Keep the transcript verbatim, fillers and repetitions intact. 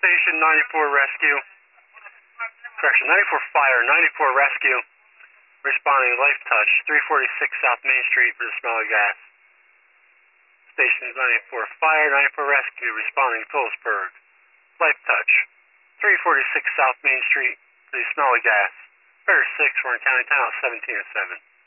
Station ninety-four Rescue. Correction, ninety-four Fire, ninety-four Rescue. Responding Life Touch, three forty-six South Main Street for the smell of gas. Station ninety-four Fire, ninety-four Rescue. Responding Phillipsburg. Life Touch, three forty-six South Main Street for the smell of gas. Bear six, we're in County Town, seventeen oh seven.